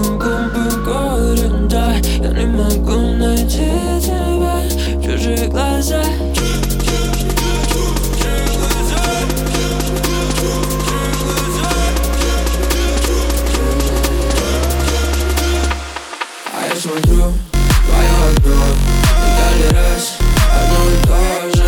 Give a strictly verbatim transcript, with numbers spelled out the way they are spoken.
моим губы говорят да. Я не могу найти тебя в чужих глазах. А я смотрю в твое окно, и каждый раз одно и то же.